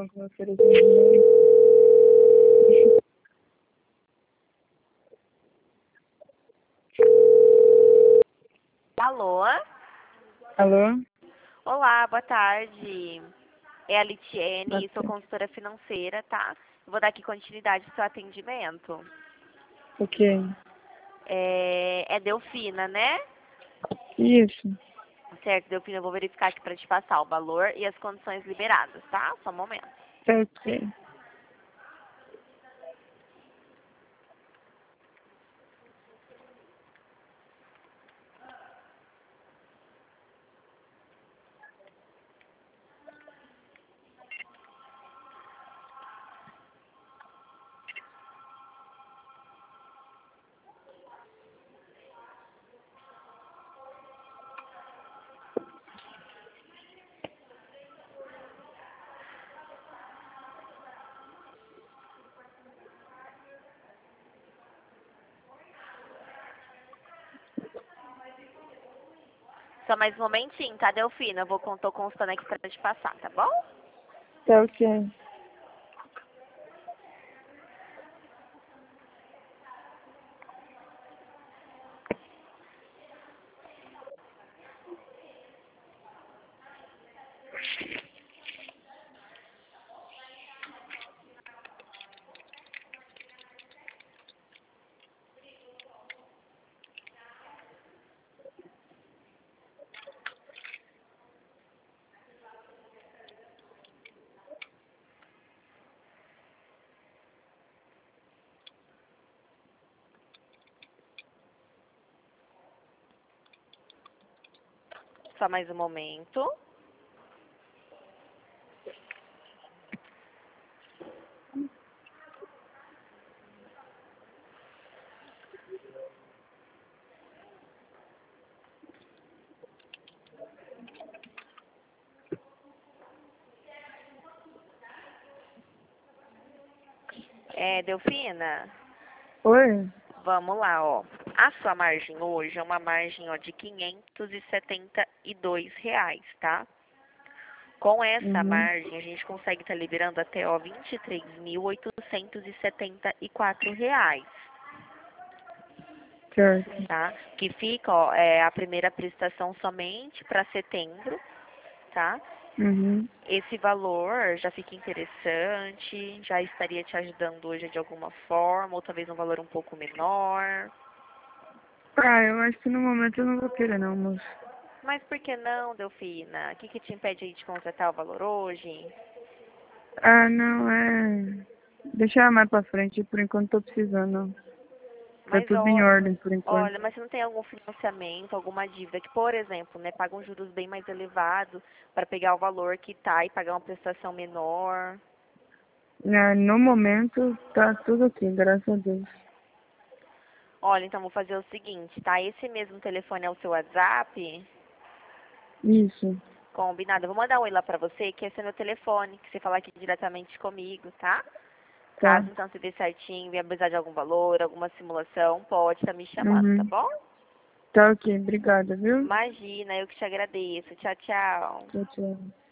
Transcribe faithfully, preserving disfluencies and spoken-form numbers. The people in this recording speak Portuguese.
instituição que me ofereceu dinheiro. Alô? Alô? Olá, boa tarde. É a Boa Litiene, sou tarde. consultora financeira, tá? Vou dar aqui continuidade ao seu atendimento. O quê? É, é Delfina, né? Isso. Certo, Delfina, eu vou verificar aqui para te passar o valor e as condições liberadas, tá? Só um momento. Tá ok. Só mais um momentinho, tá, Delfina? Eu vou, tô constando aqui para te passar, tá bom? Tá ok. Só mais um momento. É, Delfina? Oi? Vamos lá, ó. A sua margem hoje é uma margem, ó, de quinhentos e setenta e dois reais, tá? Com essa Uhum. margem, a gente consegue estar liberando até, ó, vinte e três mil oitocentos e setenta e quatro reais, Certo. tá? Que fica, ó, é, a primeira prestação somente para setembro, tá? Uhum. Esse valor já fica interessante, já estaria te ajudando hoje de alguma forma, ou talvez um valor um pouco menor. Ah, eu acho que no momento eu não vou querer não, moço. Mas por que não, Delfina? O que, que te impede aí de contratar o valor hoje? Ah, não, é... Deixar mais pra frente, por enquanto tô precisando, não. Tá Mas tudo em ó, ordem, por enquanto. olha, mas você não tem algum financiamento, alguma dívida que, por exemplo, né, paga um juros bem mais elevado para pegar o valor que tá e pagar uma prestação menor? Ah, no momento tá tudo ok, graças a Deus. Olha, então vou fazer o seguinte, tá? Esse mesmo telefone é o seu WhatsApp? Isso. Combinado. Eu vou mandar um oi lá pra você, que esse é meu telefone, que você falar aqui diretamente comigo, tá? Tá. Caso então você vê certinho, vier precisar de algum valor, alguma simulação, pode estar me chamando, tá Uhum. bom? Tá ok, obrigada, viu? Imagina, eu que te agradeço. Tchau, tchau. Tchau, tchau.